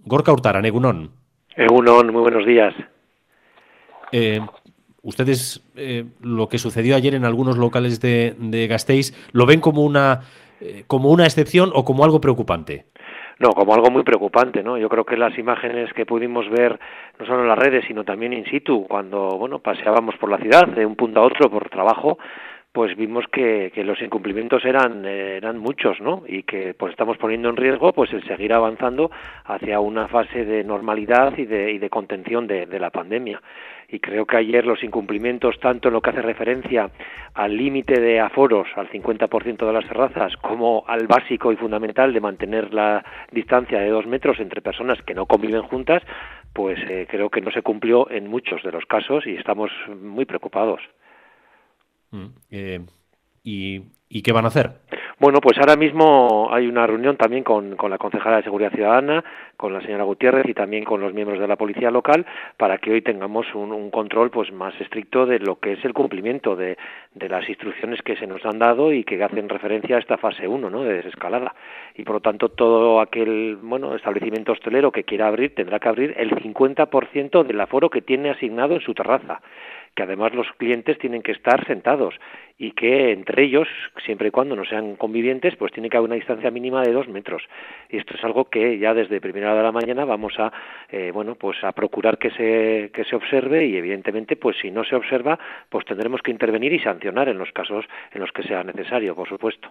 Gorka Hurtaran, Egunon. Egunon, muy buenos días. Ustedes lo que sucedió ayer en algunos locales de Gasteiz, ¿lo ven como una excepción o como algo preocupante? No, como algo muy preocupante, ¿no? Yo creo que las imágenes que pudimos ver, no solo en las redes, sino también in situ, cuando, paseábamos por la ciudad, de un punto a otro por trabajo, pues vimos que los incumplimientos eran muchos, ¿no? Y que pues estamos poniendo en riesgo pues el seguir avanzando hacia una fase de normalidad y de contención de la pandemia. Y creo que ayer los incumplimientos, tanto en lo que hace referencia al límite de aforos, al 50% de las terrazas, como al básico y fundamental de mantener la distancia de 2 metros entre personas que no conviven juntas, pues creo que no se cumplió en muchos de los casos y estamos muy preocupados. ¿Y qué van a hacer? Bueno, pues ahora mismo hay una reunión también con la concejala de Seguridad Ciudadana, con la señora Gutiérrez y también con los miembros de la policía local para que hoy tengamos un control pues más estricto de lo que es el cumplimiento de las instrucciones que se nos han dado y que hacen referencia a esta fase 1, ¿no?, de desescalada. Y por lo tanto todo aquel establecimiento hostelero que quiera abrir tendrá que abrir el 50% del aforo que tiene asignado en su terraza, que además los clientes tienen que estar sentados y que entre ellos, siempre y cuando no sean convivientes, pues tiene que haber una distancia mínima de 2 metros. Y esto es algo que ya desde primera hora de la mañana vamos a a procurar que se observe y evidentemente pues si no se observa pues tendremos que intervenir y sancionar en los casos en los que sea necesario, por supuesto.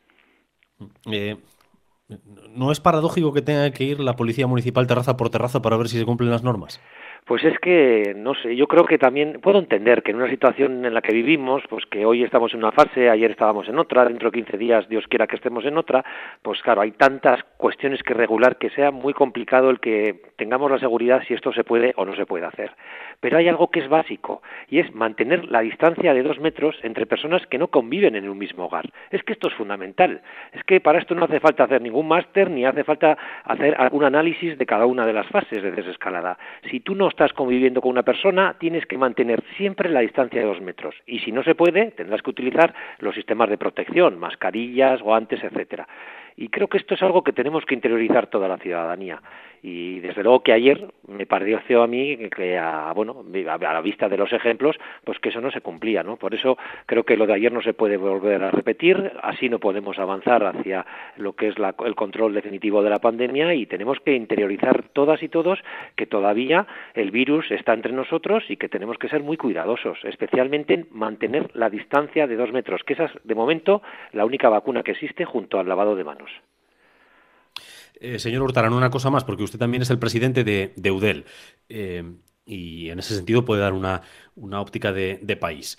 ¿No es paradójico que tenga que ir la Policía Municipal terraza por terraza para ver si se cumplen las normas? Pues es que, no sé, yo creo que también puedo entender que en una situación en la que vivimos, pues que hoy estamos en una fase, ayer estábamos en otra, dentro de 15 días Dios quiera que estemos en otra, pues claro, hay tantas cuestiones que regular que sea muy complicado el que tengamos la seguridad si esto se puede o no se puede hacer. Pero hay algo que es básico y es mantener la distancia de 2 metros entre personas que no conviven en un mismo hogar. Es que esto es fundamental. Es que para esto no hace falta hacer ningún máster ni hace falta hacer algún análisis de cada una de las fases de desescalada. Si tú no estás conviviendo con una persona, tienes que mantener siempre la distancia de 2 metros. Y si no se puede, tendrás que utilizar los sistemas de protección, mascarillas, guantes, etcétera. Y creo que esto es algo que tenemos que interiorizar toda la ciudadanía. Y desde luego que ayer me pareció a mí que a la vista de los ejemplos, pues que eso no se cumplía, ¿no? Por eso creo que lo de ayer no se puede volver a repetir, así no podemos avanzar hacia lo que es el control definitivo de la pandemia y tenemos que interiorizar todas y todos que todavía el virus está entre nosotros y que tenemos que ser muy cuidadosos, especialmente en mantener la distancia de 2 metros, que esa es de momento la única vacuna que existe junto al lavado de manos. Señor Hurtaran, una cosa más, porque usted también es el presidente de Eudel y en ese sentido puede dar una óptica de país.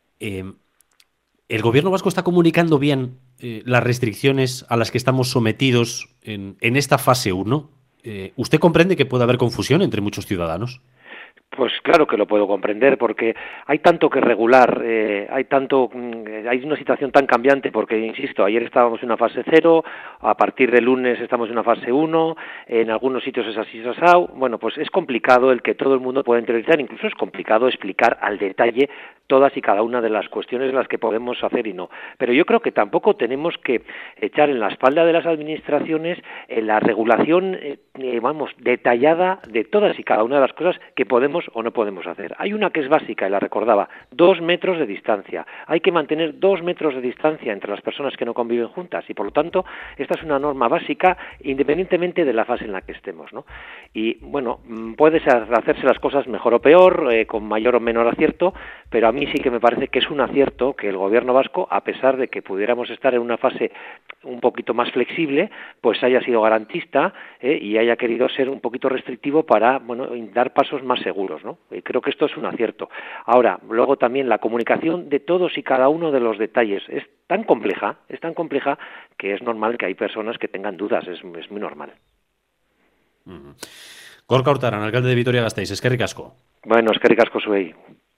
¿El gobierno vasco está comunicando bien las restricciones a las que estamos sometidos en esta fase 1? ¿Usted comprende que puede haber confusión entre muchos ciudadanos? Pues claro que lo puedo comprender, porque hay tanto que regular, hay una situación tan cambiante, porque, insisto, ayer estábamos en una fase 0, a partir de lunes estamos en una fase 1, en algunos sitios es así, es asao. Bueno, pues es complicado el que todo el mundo pueda interiorizar, incluso es complicado explicar al detalle todas y cada una de las cuestiones en las que podemos hacer y no. Pero yo creo que tampoco tenemos que echar en la espalda de las administraciones la regulación, detallada de todas y cada una de las cosas que podemos o no podemos hacer. Hay una que es básica y la recordaba, 2 metros de distancia. Hay que mantener 2 metros de distancia entre las personas que no conviven juntas y por lo tanto esta es una norma básica independientemente de la fase en la que estemos, ¿no? Y bueno, puede hacerse las cosas mejor o peor, con mayor o menor acierto, pero a mí sí que me parece que es un acierto que el gobierno vasco, a pesar de que pudiéramos estar en una fase un poquito más flexible, pues haya sido garantista y haya querido ser un poquito restrictivo para dar pasos más seguros, ¿no? Y creo que esto es un acierto. Ahora, luego también la comunicación de todos y cada uno de los detalles es tan compleja que es normal que hay personas que tengan dudas, es muy normal. Gorka Hurtaran, alcalde de Vitoria-Gasteiz, eskerrik asko. Bueno, eskerrik asko zuei.